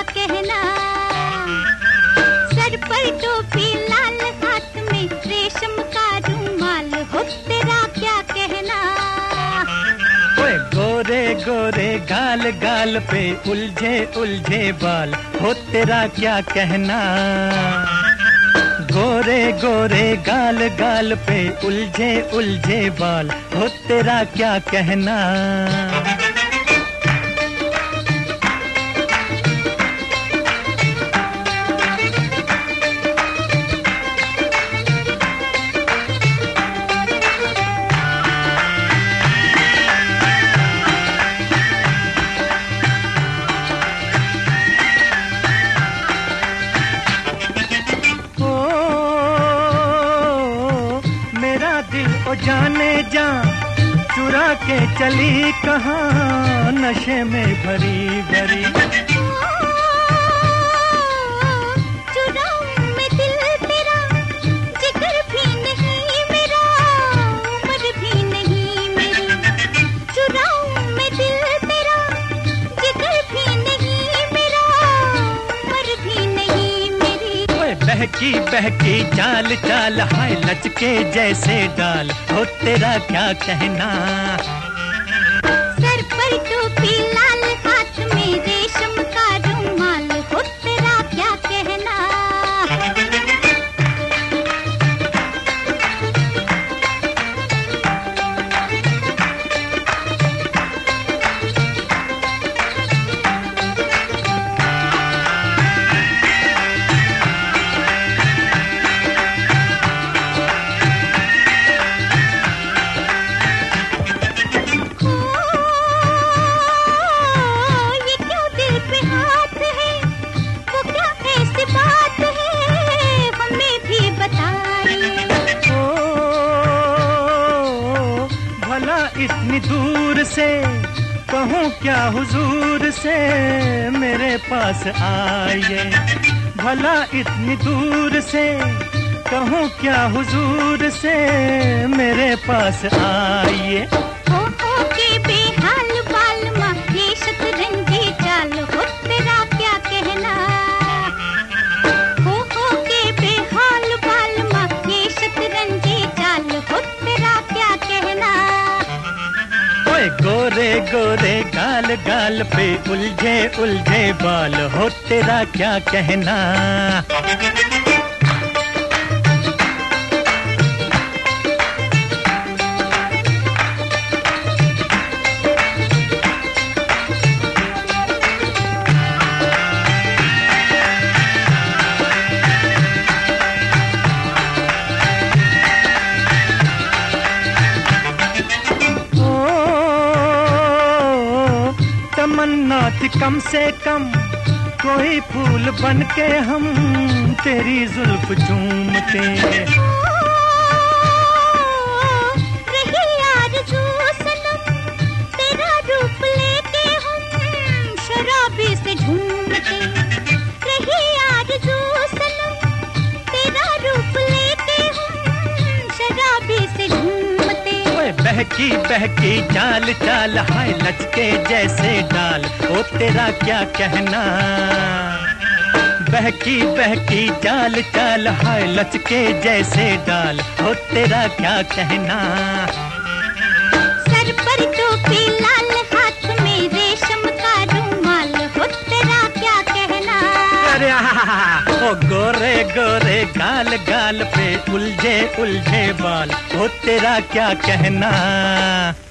कहना। सर पर टोपी लाल, हाथ में रेशम का रुमाल, हो तेरा क्या कहना। ओए गोरे गोरे गाल गाल पे उलझे उलझे बाल, हो तेरा क्या कहना। गोरे गोरे गाल गाल पे उलझे उलझे बाल, हो तेरा क्या कहना। दिल ओ जाने जा चुरा के चली कहाँ, नशे में भरी भरी। चुराऊं मैं दिल तेरा, जिगर भी नहीं मेरा, उम्र भी नहीं मेरी। चुराऊं मैं दिल तेरा, जिगर भी नहीं मेरा, उम्र भी नहीं मेरी। ओए बहकी बहकी चाल चाल, हाय लचके जैसे डाल, हो तेरा क्या कहना। सर पर टोपी लाल, हाथ में रेशम का रुमाल, हो तेरा क्या कहना। इतनी दूर से कहूँ क्या हुजूर से, मेरे पास आइए। भला इतनी दूर से कहूँ क्या हुजूर से, मेरे पास आइए। हो के बेहाल बाल माँ, ये शतरंजी चाल, हो तेरा क्या कहना। हो के बेहाल बाल माँ, ये शतरंजी चाल, हो तेरा क्या कहना। गोरे गोरे गाल गाल पे उलझे उलझे बाल, हो तेरा क्या कहना। तमन्ना थी कम से कम कोई फूल बन के हम तेरी जुल्फ चूमते। रही आरज़ू सनम तेरा रूप लेके हम शराबी से झूमते। रही आरज़ू सनम तेरा रूप लेके हम शराबी से झूमते। बहकी बहकी चाल चाल, हाय लचके जैसे डाल, ओ तेरा क्या कहना। बहकी बहकी चाल चाल, हाय लचके जैसे डाल, ओ तेरा क्या कहना। सर पर टोपी लाल, हाथ में रेशम का रुमाल, हो तेरा क्या कहना। अरे ओ गोरे गोरे गाल गाल पे उलझे उलझे बाल, हो तेरा क्या कहना।